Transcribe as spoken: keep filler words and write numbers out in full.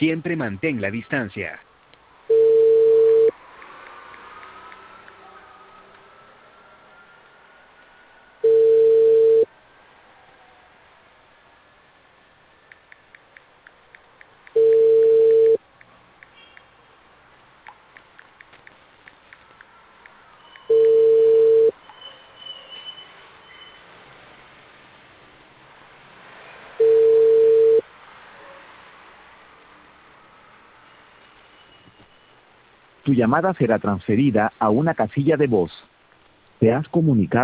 Siempre mantén la distancia. Tu llamada será transferida a una casilla de voz. Te has comunicado